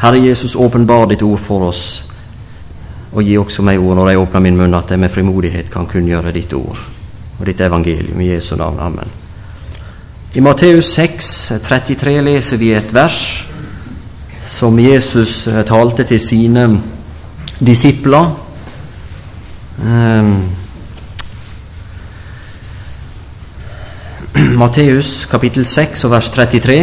Herre Jesus, åpenbar ditt ord for oss, og gi også meg ord når jeg åpner min munn, at jeg med frimodighet kan kunngjøre ditt ord og ditt evangelium i Jesu navn. Amen. I Matteus 6:33 leser vi et vers som Jesus talte til sine disipler. Matteus kapittel 6 og vers 33.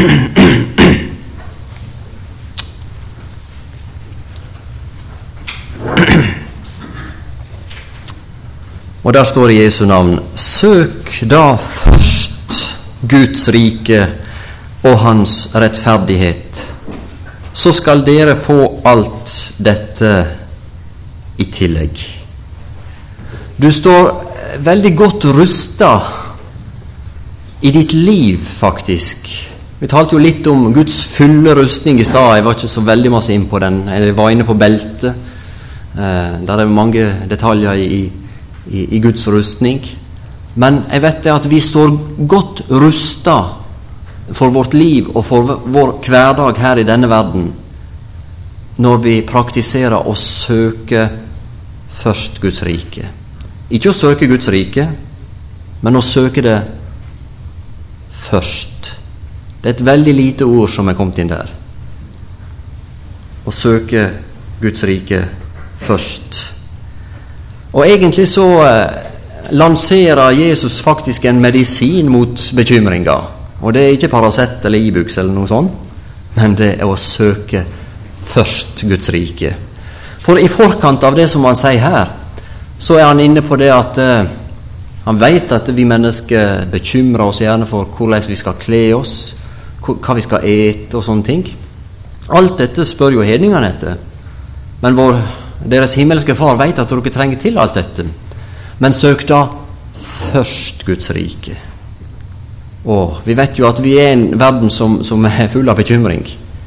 Og der står i Jesu navn: Søk da først Guds rike og hans rettferdighet, så skal dere få alt dette i tillegg. Du står veldig godt rustet i ditt liv, faktisk. Vi talte jo litt om Guds fulle rustning i stad. Jeg var ikke så veldig masse inn på den. Jeg var inne på beltet. Der mange detaljer i Guds rustning. Men jeg vet det at vi står godt rustet for vårt liv og for vår hverdag her i denne verden når vi praktiserer å søke først Guds rike. Ikke å søke Guds rike, men å søke det først. Det er et veldig lite ord som er kommet inn der. Å søke Guds rike først. Og egentlig så lanserer Jesus faktisk en medisin mot bekymringer. Og det er ikke Paracet eller Ibux eller noe sånt, men det er å søke først Guds rike. For i forkant av det som han sier her, så er han inne på det at han vet at vi mennesker bekymrer oss gjerne for hvordan vi skal kle oss, hva vi skal ete og sånne ting. Alt dette spør jo hedningene etter. Men deres himmelske far vet at dere trenger til alt dette. Men søk da først Guds rike. Og vi vet jo at vi er en verden som er full av bekymring.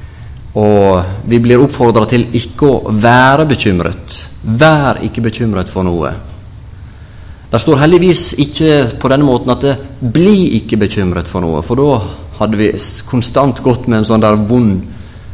Og vi blir oppfordret til ikke å være bekymret. Vær ikke bekymret for noe. Det står heldigvis ikke på denne måten at det blir ikke bekymret for noe, for da hadde vi konstant gått med en sånn der vond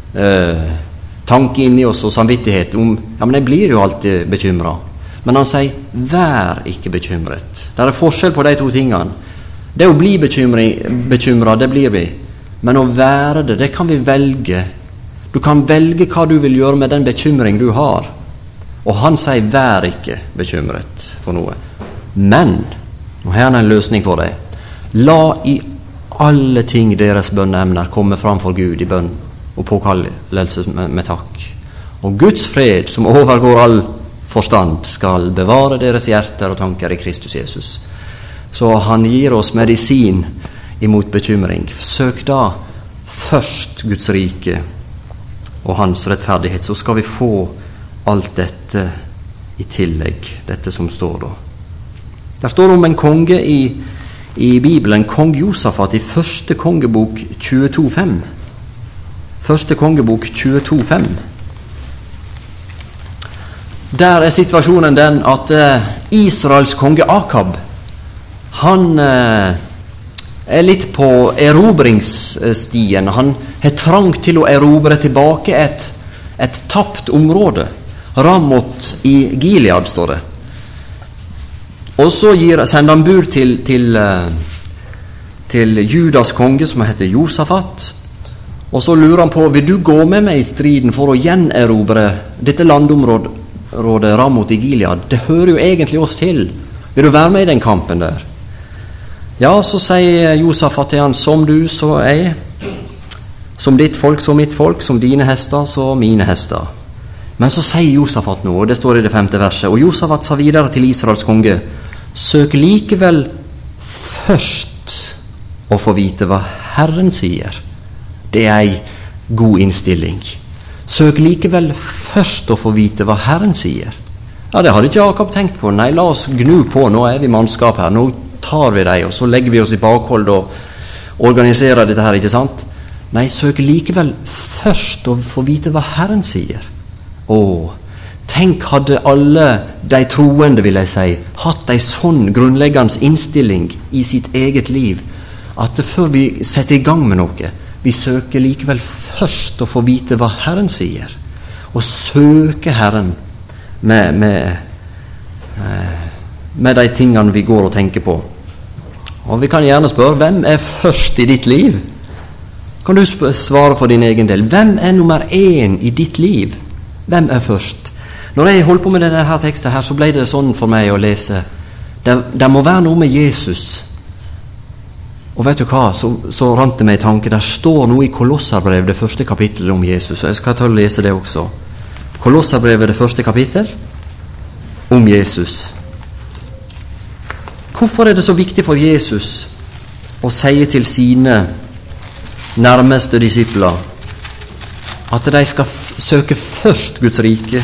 tanke inni oss og samvittighet om, ja, men jeg blir jo alltid bekymret. Men han sier, vær ikke bekymret. Det er forskjell på de to tingene. Det å bli bekymret, det blir vi. Men å være det kan vi velge. Du kan velge hva du vil gjøre med den bekymring du har. Og han sier, vær ikke bekymret for noe. Men, nå har han en løsning for deg. La i alle ting deres bønneemner komme fram for Gud i bønn og påkallelse med takk. Og Guds fred, som overgår all forstand, skal bevare deres hjerter og tanker i Kristus Jesus. Så han gir oss medisin imot bekymring. Søk da først Guds rike og hans rettferdighet, så skal vi få alt dette i tillegg, dette som står da. Det står om en konge i Bibelen, kong Josafat, i første kongebok 22:5. Første kongebok 22:5. Der er situasjonen den at Israels konge Akab, han er litt på erobringsstien. Han har trang til å erobre tilbake et tapt område. Ramot i Gilead, står det. Og så sender han bud til Judas konge, som heter Josafat. Og så lurer han på, vil du gå med meg i striden for å gjenerobre dette landområdet Ramot i Gilead? Det hører jo egentlig oss til. Vil du være med i den kampen der? Ja, så sier Josafat til han, som du, så jeg. Som ditt folk, så mitt folk. Som dine hester, så mine hester. Men så sier Josafat noe, og det står i det 5. verset. Og Josafat sa videre til Israels konge, søk likevel først å få vite hva Herren sier. Det er en god innstilling. Søk likevel først å få vite hva Herren sier. Ja, det hadde ikke Akab tenkt på. Nei, la oss gnu på, nå er vi mannskap her. Nå tar vi deg, og så legger vi oss i bakhold og organiserer dette her, ikke sant? Nei, søk likevel først å få vite hva Herren sier. Tenk hadde alle de troende, vil jeg si, hatt en sånn grunnleggende innstilling i sitt eget liv, at før vi setter i gang med noe, vi søker likevel først å få vite hva Herren sier, og søke Herren med de tingene vi går og tenker på. Og vi kan gjerne spørre, hvem er først i ditt liv? Kan du svare for din egen del? Hvem er nummer 1 i ditt liv? Hvem er først? Når jeg holdt på med denne her teksten her, så ble det sånn for meg å lese. Det må være noe med Jesus. Og vet du hva, så rant det meg i tanke. Der står noe i Kolosserbrevet, det første kapittelet om Jesus. Og jeg skal ta og lese det også. Kolosserbrevet, det første kapittel om Jesus. Hvorfor er det så viktig for Jesus å si til sine nærmeste disipler at de skal søke først Guds rike?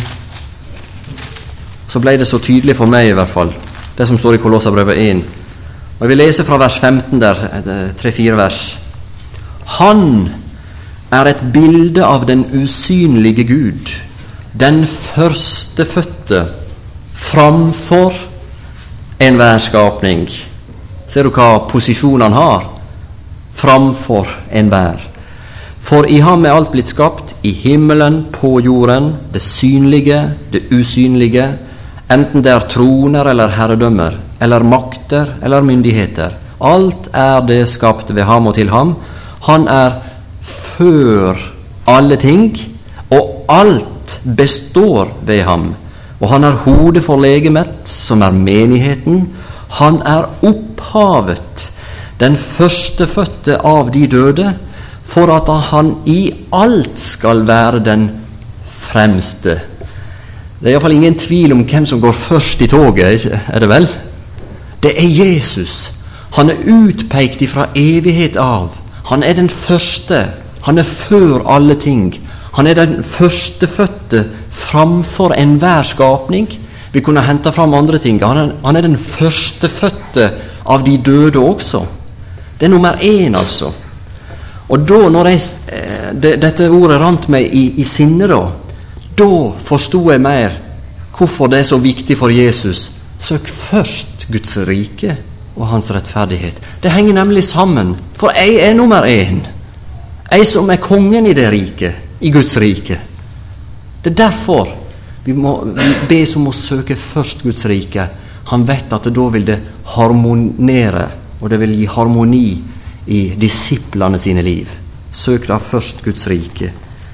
Så ble det så tydelig for meg i hvert fall, det som står i Kolosserbrevet 1. Og jeg vil lese fra vers 15 der, 3-4 vers. Han er et bilde av den usynlige Gud, den førstefødte framfor enhver skapning. Ser du hva posisjon han har? Framfor enhver. For i ham er alt blitt skapt, i himmelen, på jorden, det synlige, det usynlige, enten det er troner eller herredømmer, eller makter eller myndigheter. Alt er det skapt ved ham og til ham. Han er før alle ting, og alt består ved ham. Og han er hodet for legemet, som er menigheten. Han er opphavet, den førstefødte av de døde, for at han i alt skal være den fremste. Det er i hvert fall ingen tvil om hvem som går først i toget, er det vel? Det er Jesus. Han er utpekt ifra evighet av. Han er den første. Han er før alle ting. Han er den førstefødte framfor enhver skapning. Vi kunne hente fram andre ting. Han er den førstefødte av de døde også. Det er nummer 1, altså. Og da, når dette ordet rant meg i sinne, da forstod jeg mer hvorfor det er så viktig for Jesus. Søk først Guds rike og hans rettferdighet. Det henger nemlig sammen, for jeg er nummer 1. Jeg som er kongen i det riket, i Guds rike. Det er derfor vi bes om å søke først Guds rike. Han vet at da vil det harmonere, og det vil gi harmoni i disiplene sine liv. Søk da først Guds rike.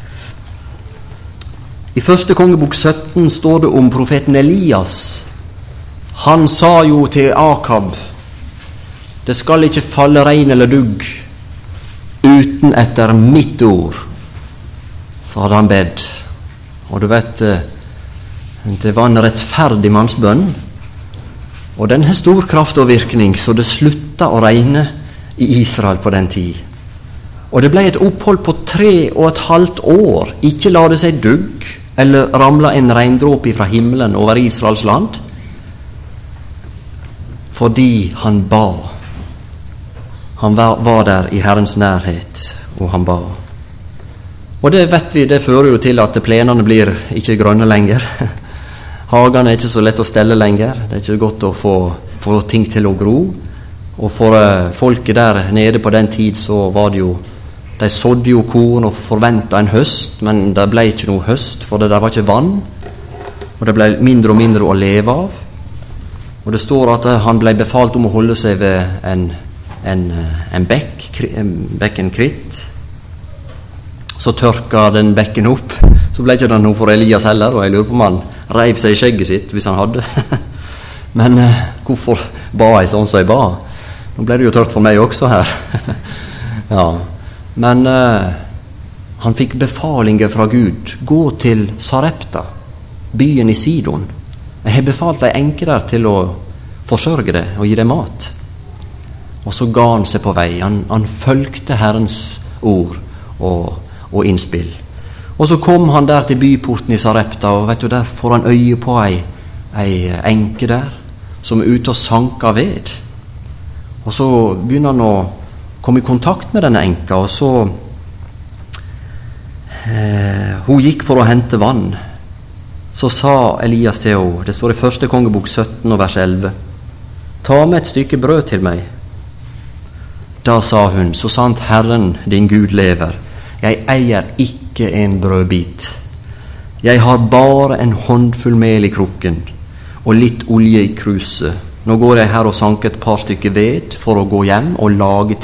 I 1. kongebok 17 står det om profeten Elias. Han sa jo til Akab, det skal ikke falle regn eller dugg uten etter mitt ord. Så hadde han bedt. Og du vet, det var en rettferdig mannsbønn. Og den har stor kraft og virkning, så det slutta å regne i Israel på den tid. Og det ble et opphold på 3,5 år. Ikke la det seg dugg, eller ramla en regndråpe fra himmelen over Israels land. Fordi han ba. Han var der i Herrens nærhet, og han ba. Og det vet vi, det fører jo til at plenene blir ikke grønne lenger. Hagene er ikke så lett å stelle lenger. Det er ikke godt å få ting til å gro. Og for folket der nede på den tid så var det jo, de sådde jo korn og forventet en høst, men det ble ikke noe høst, for det der var ikke vann. Og det ble mindre og mindre å leve av. Og det står at han ble befalt om å holde seg ved en bekken kritt. Så tørka den bekken opp. Så ble ikke det noe for Elias heller, og jeg lurer på om han reiv seg i skjegget sitt hvis han hadde. Men hvorfor ba jeg sånn som jeg ba? Nå ble det jo tørt for meg også her. Ja. Men han fikk befalinger fra Gud. Gå til Sarepta, byen i Sidon. Jeg har befalt deg enke der til å forsørge det og gi deg mat. Og så ga han seg på vei. Han følgte Herrens ord og innspill. Og så kom han der til byporten i Sarepta, og vet du, der får han øye på ei enke der, som er ute og sanker ved. Og så begynner han å komme i kontakt med denne enka, og så hun gikk for å hente vann. Så sa Elias til henne, det står i 1. kongebok 17 og vers 11, ta med et stykke brød til meg. Da sa hun, så sant Herren din Gud lever, jeg eier ikke en brødbit. Jeg har bare en håndfull mel i krukken og litt olje i kruset. Nå går jeg her og sanker et par stykker ved for å gå hjem og lage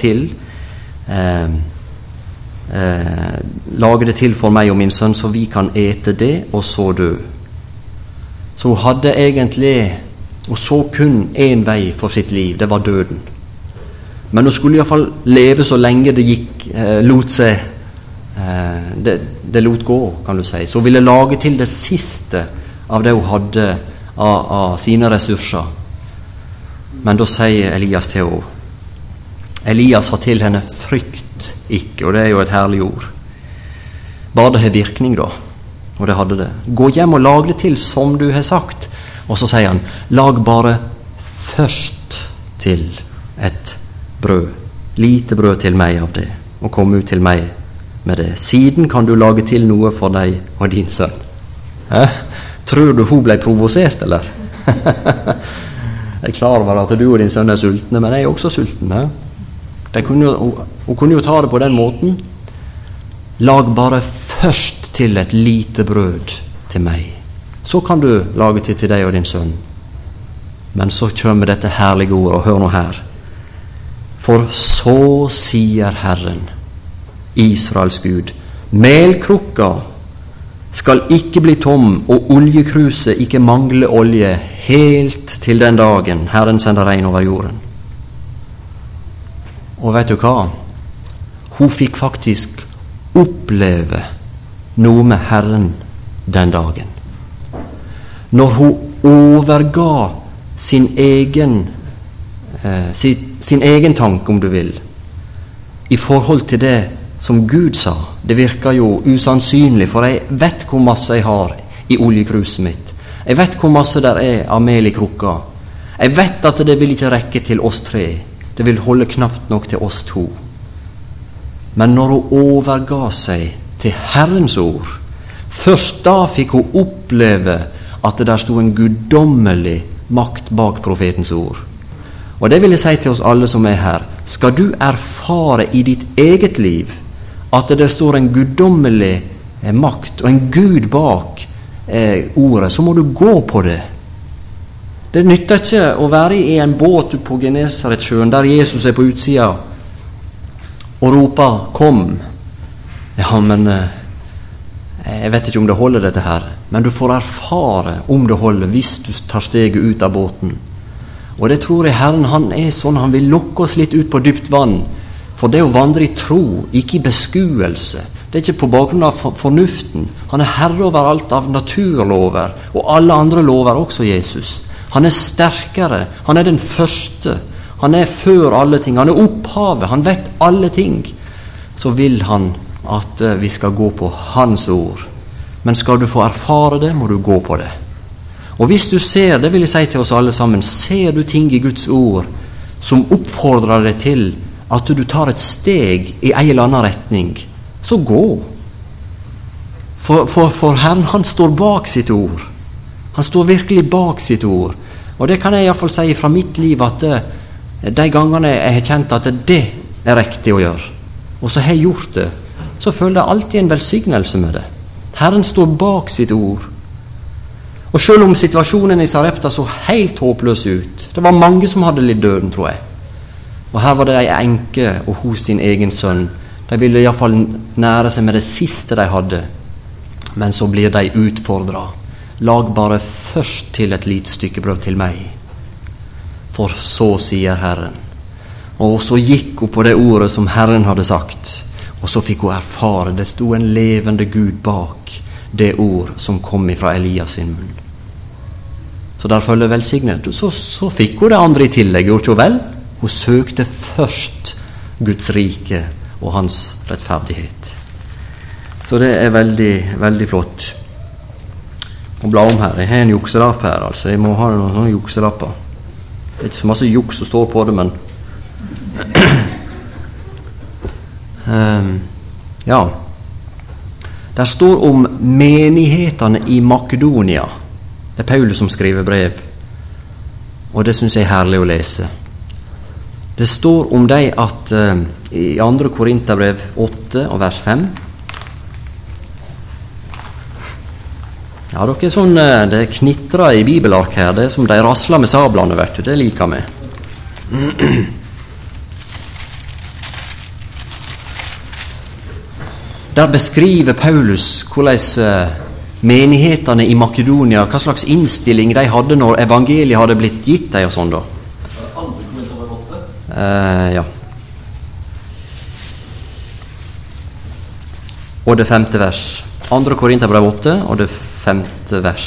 det til for meg og min sønn, så vi kan ete det og så dø. Så hun hadde egentlig, og så kun en vei for sitt liv, det var døden. Men hun skulle i hvert fall leve så lenge det gikk, lot seg, det lot gå, kan du si. Så hun ville lage til det siste av det hun hadde av sine ressurser. Men da sier Elias til henne, Elias sa til henne, frykt ikke, og det er jo et herlig ord. Bare det har virkning da, og det hadde det. Gå hjem og lag det til som du har sagt. Og så sier han, lag bare først til et brød, lite brød til meg av det, og kom ut til meg med det. Siden kan du lage til noe for deg og din sønn. Tror du hun ble provosert, eller? Jeg er klar over at du og din sønn er sultne, men jeg er også sulten. Hun kunne jo ta det på den måten. Lag bare først til et lite brød til meg. Så kan du lage til deg og din sønn. Men så kommer dette herlige ordet, og hør nå her. For så sier Herren, Israels Gud, melkrukka skal ikke bli tom, og oljekruset ikke mangle olje, helt til den dagen Herren sender regn over jorden. Og vet du hva? Hun fikk faktisk oppleve noe med Herren den dagen. Når hun overga sin egen tanke, om du vil, i forhold til det som Gud sa. Det virker jo usannsynlig, for jeg vet hvor masse jeg har i oljekruset mitt. Jeg vet hvor masse der er av mel i krukka. Jeg vet at det vil ikke rekke til oss 3. Det vil holde knapt nok til oss 2. Men når hun overga seg til Herrens ord, først da fikk hun oppleve at det der stod en guddommelig makt bak profetens ord. Og det vil jeg si til oss alle som er her. Skal du erfare i ditt eget liv at det står en guddommelig makt og en Gud bak ordet, så må du gå på det. Det nytter ikke å være i en båt på Genesaretsjøen der Jesus er på utsida og roper 'Kom'. Ja, men jeg vet ikke om det holder dette her, men du får erfare om det holder hvis du tar steget ut av båten. Og det tror jeg Herren, han er sånn, han vil lokke oss litt ut på dypt vann, for det å vandre i tro, ikke i beskuelse. Det er ikke på bakgrunn av fornuften. Han er herre over alt av naturlover, og alle andre lover også, Jesus. Han er sterkere, han er den første, han er før alle ting, han er opphavet, han vet alle ting. Så vil han at vi skal gå på hans ord. Men skal du få erfare det, må du gå på det. Og hvis du ser, det vil jeg si til oss alle sammen, ser du ting i Guds ord som oppfordrer deg til at du tar et steg i en eller annen retning, så gå. For Herren, han står bak sitt ord. Han står virkelig bak sitt ord. Og det kan jeg i hvert fall si fra mitt liv, at de gangene jeg har kjent at det er riktig å gjøre, og så har jeg gjort det, så føler jeg alltid en velsignelse med det. Herren står bak sitt ord. Og selv om situasjonen i Sarepta så helt håpløs ut, det var mange som hadde litt døden, tror jeg. Og her var det en enke og hos sin egen sønn. De ville i hvert fall nære seg med det siste de hadde. Men så blir de utfordret. Lag bare først til et lite stykke brød til meg. For så sier Herren. Og så gikk hun på det ordet som Herren hadde sagt. Og så fikk hun erfare, det stod en levende Gud bak det ord som kom fra Elias sin munn. Så der følger velsignet. Så fikk hun det andre i tillegg, gjorde hun vel? Hun søkte først Guds rike og hans rettferdighet. Så det er veldig, veldig flott å bla om her. Jeg har en jukselapp her, altså. Jeg må ha noen sånne jukselapper. Det er ikke så masse juks som står på det, men ja. Der står om menighetene i Makedonia. Det er Paulus som skriver brev, og det synes jeg er herlig å lese. Det står om deg at i 2. Korinterbrev 8 og vers 5. Ja, dere er sånn, det knitrer i bibelark her, det er som de rasler med sablene, vet du, det liker vi. Der beskriver Paulus hvordan menighetene i Makedonia, hva slags innstilling de hadde når evangeliet hadde blitt gitt dem og sånn da. Ja. Og det 5. vers. 2. Korinterbrev 8 og det 5. vers.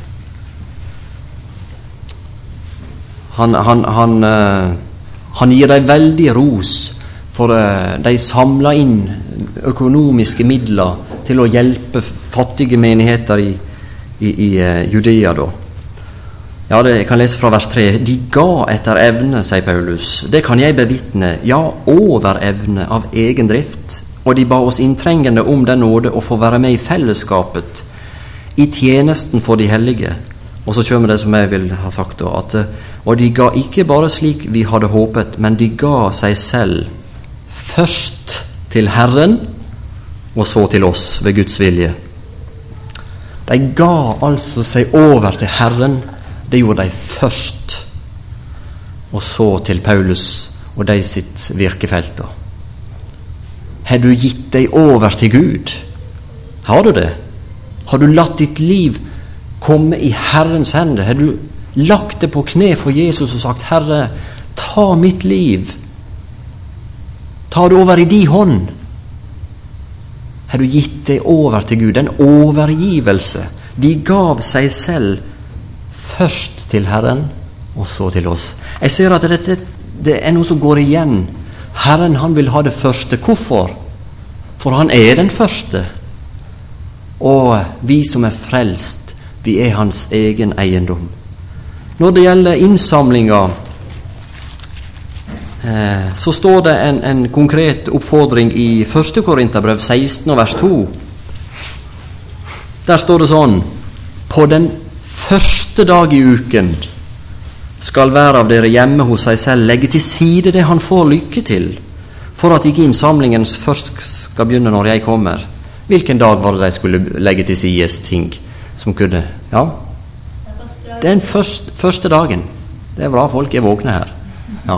Han gir dem veldig ros for de samler inn økonomiske midler til å hjelpe fattige menigheter i Judea da. Ja, jeg kan lese fra vers 3. De ga etter evne, sier Paulus. Det kan jeg bevitne, ja, over evne av egen drift. Og de ba oss inntrengende om den nåde å få være med i fellesskapet, i tjenesten for de hellige. Og så kommer det som jeg vil ha sagt da, at og de ga ikke bare slik vi hadde håpet, men de ga seg selv først til Herren, og så til oss ved Guds vilje. De ga altså seg over til Herren. Det gjorde de først, og så til Paulus og de sitt virkefelt. Har du gitt deg over til Gud? Har du det? Har du latt ditt liv komme i Herrens hender? Har du lagt det på kne for Jesus og sagt, Herre, ta mitt liv. Ta det over i din hånd. Har du gitt deg over til Gud? En overgivelse. De gav seg selv først til Herren, og så til oss. Jeg ser at det er noe som går igjen. Herren, han vil ha det første. Hvorfor? For han er den første. Og vi som er frelst, vi er hans egen eiendom. Når det gjelder innsamlinger, så står det en konkret oppfordring i 1. Korinterbrev 16 og vers 2. Der står det sånn: på den første dag i uken skal hver av dere hjemme hos seg selv legge til side det han får lykke til, for at ikke innsamlingen først skal begynne når jeg kommer. Hvilken dag var det de skulle legge til sides ting som kunne? Ja, den første dagen. Det er bra, folk er våkne her. Ja.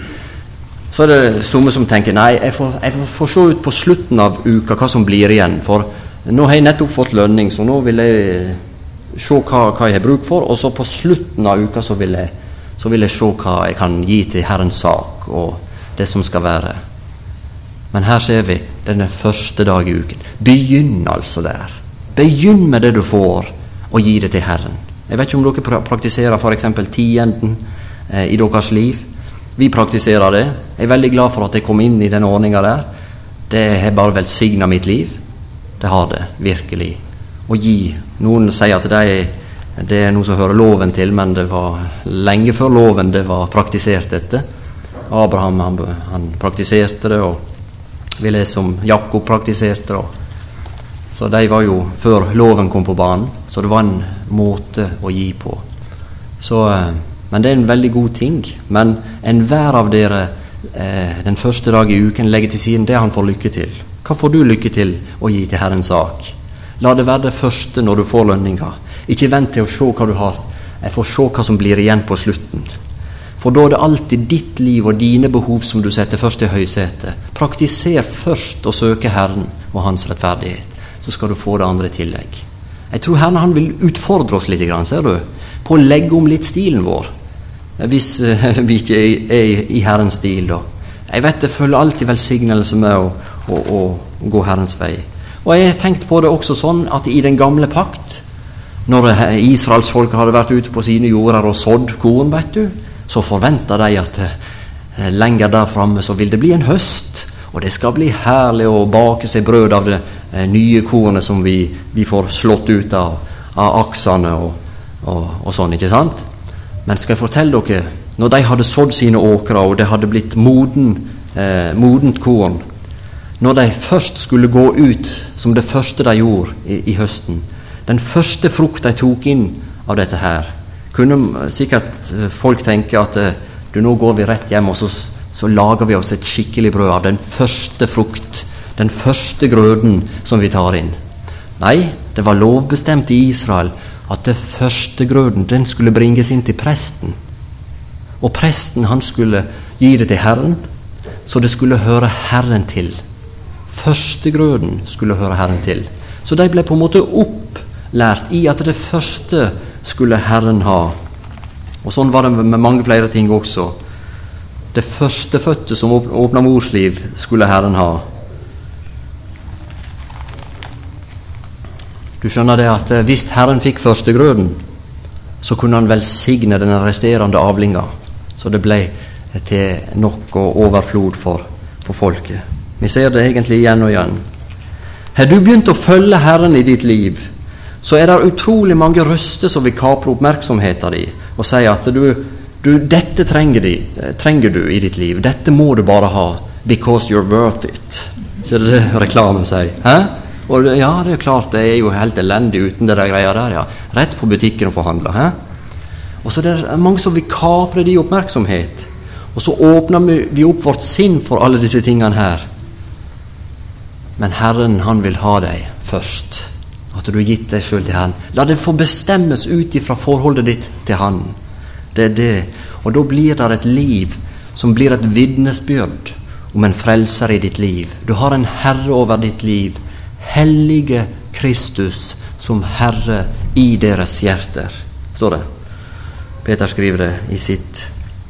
Så er det somme som tenker, nei, jeg får se ut på slutten av uka hva som blir igjen, for nå har jeg nettopp fått lønning, så nå vil jeg se hva jeg har bruk for, og så på slutten av uka så vil jeg se hva jeg kan gi til Herrens sak og det som skal være. Men her ser vi denne første dag i uken. Begynn altså der. Begynn med det du får og gi det til Herren. Jeg vet ikke om dere praktiserer for eksempel tienden i deres liv. Vi praktiserer det. Jeg er veldig glad for at jeg kom inn i den ordningen der. Det har bare velsignet mitt liv. Det har det, virkelig. Å gi. Noen sier at det er noe som hører loven til, men det var lenge før loven det var praktisert etter. Abraham, han praktiserte det, og vi leser om Jakob praktiserte det. Så de var jo før loven kom på banen, så det var en måte å gi på. Så, men det er en veldig god ting. Men enhver av dere den første dag i uken legger til siden det han får lykke til. Hva får du lykke til å gi til Herrens sak? La det være det første når du får lønninga. Ikke vent til å se hva du har. Jeg får se hva som blir igjen på slutten. For da er det alltid ditt liv og dine behov som du setter først i høysetet. Praktiser først å søke Herren og hans rettferdighet. Så skal du få det andre i tillegg. Jeg tror Herren han vil utfordre oss litt, ser du, på å legge om litt stilen vår. Hvis vi ikke er i Herrens stil da. Jeg vet det følger alltid velsignelse med å gå Herrens vei. Og jeg har tenkt på det også sånn at i den gamle pakt, når Israels folk hadde vært ute på sine jorder og sådd korn, vet du, så forventet de at lenger der fremme så vil det bli en høst, og det skal bli herlig å bake seg brød av det nye kornet som vi får slått ut av aksene og sånn, ikke sant? Men skal jeg fortelle dere, når de hadde sådd sine åkre og det hadde blitt modent korn, når de først skulle gå ut som det første de gjorde i høsten, den første frukt de tok inn av dette her, kunne sikkert folk tenke at nå går vi rett hjem og så så lager vi oss et skikkelig brød av den første frukt, den første grøden som vi tar inn. Nei, det var lovbestemt i Israel at det første grøden, den skulle bringes inn til presten. Og presten, han skulle gi det til Herren, så det skulle høre Herren til. Første grøden skulle høre Herren til. Så de ble på en måte opplært i at det første skulle Herren ha. Og sånn var det med mange flere ting også. Det første fødte som åpnet mors liv skulle Herren ha. Du skjønner det at hvis Herren fikk første grøden, så kunne han velsigne den resterende avlinga, så det ble til nok og overflod for folket. Vi ser det egentlig igjen og igjen. Har du begynt å følge Herren i ditt liv, så det utrolig mange røster som vil kapre oppmerksomheten din og si at dette trenger du i ditt liv. Dette må du bare ha, because you're worth it. Så det er det reklamen sier. Hæ? Og ja, det klart, det jo helt elendig uten det der greia der, ja. Rett på butikken og forhandle, hæ? Og så det mange som vil kapre de oppmerksomhet. Og så åpner vi opp vårt sinn for alle disse tingene her. Men Herren, han vil ha deg først. At du har gitt deg selv til Han. La det få bestemmes ut ifra forholdet ditt til Han. Det det. Og da blir det et liv som blir et vitnesbyrd om en frelser i ditt liv. Du har en Herre over ditt liv. Hellige Kristus som Herre i deres hjerter, står det. Peter skriver det i sitt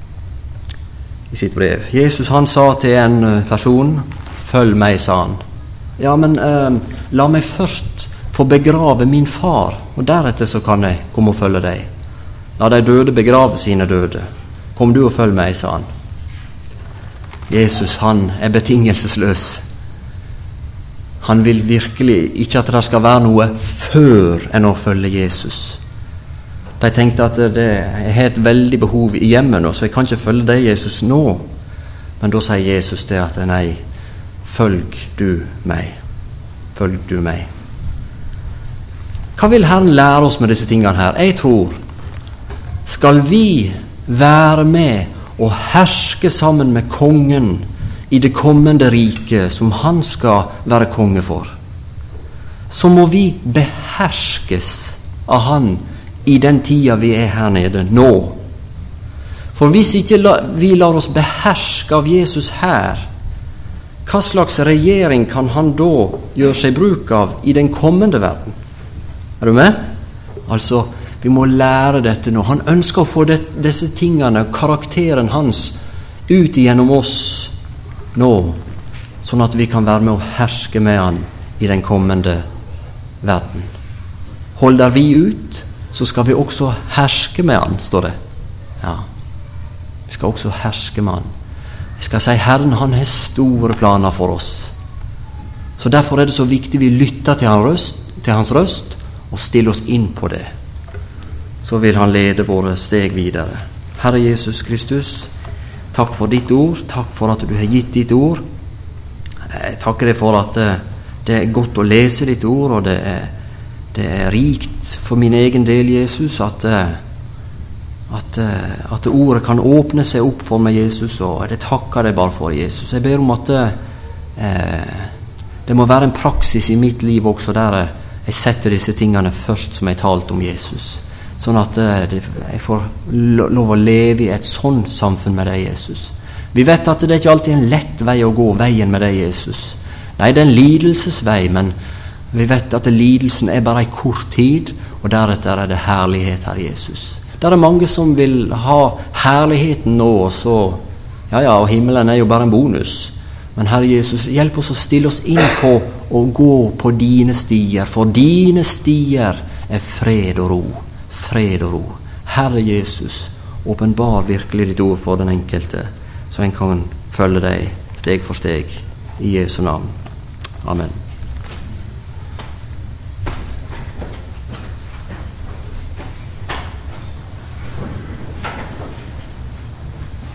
brev. Jesus, han sa til en person, følg meg, sa han. Ja, men la meg først få begrave min far, og deretter så kan jeg komme og følge deg. La de døde begrave sine døde. Kom du og følg meg, sa han. Jesus, han betingelsesløs. Han vil virkelig ikke at det skal være noe før enn å følge Jesus. De tenkte at jeg har et veldig behov i hjemmet nå, så jeg kan ikke følge deg, Jesus, nå. Men da sier Jesus det at nei, følg du meg. Følg du meg. Hva vil Herren lære oss med disse tingene her? Jeg tror, skal vi være med og herske sammen med kongen i det kommende riket som han skal være konge for, så må vi beherskes av han i den tida vi her nede nå. For hvis ikke vi lar oss beherske av Jesus her, hva slags regjering kan han da gjøre seg bruk av i den kommende verden? Er du med? Altså, vi må lære dette nå. Han ønsker å få disse tingene, karakteren hans, ut igjennom oss nå, sånn at vi kan være med å herske med han i den kommende verden. Holder vi ut, så skal vi også herske med han, står det. Ja, vi skal også herske med han. Jeg skal si, Herren, han har store planer for oss. Så derfor det så viktig vi lytter til hans røst, og stiller oss inn på det. Så vil han lede våre steg videre. Herre Jesus Kristus, takk for ditt ord, takk for at du har gitt ditt ord. Jeg takker deg for at det godt å lese ditt ord, og det rikt for min egen del, Jesus, at ordet kan åpne seg opp for meg, Jesus, og det takker deg bare for, Jesus. Jeg ber om at det må være en praksis i mitt liv også, der jeg setter disse tingene først som jeg talte om Jesus. Sånn at jeg får lov å leve i et sånt samfunn med deg, Jesus. Vi vet at det ikke alltid en lett vei å gå, veien med deg, Jesus. Nei, det en lidelsesvei, men vi vet at lidelsen bare en kort tid, og deretter det herlighet, Herre Jesus. Det mange som vil ha herligheten nå, og så, ja, og himmelen jo bare en bonus. Men Herre Jesus, hjelp oss å stille oss inn på å gå på dine stier, for dine stier fred og ro. Fred og ro. Herre Jesus, åpenbar virkelig ditt ord for den enkelte, så en kan følge deg steg for steg i Jesu navn. Amen.